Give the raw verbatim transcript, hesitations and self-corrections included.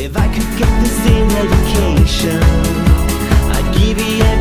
If I could get the same medication, I'd give you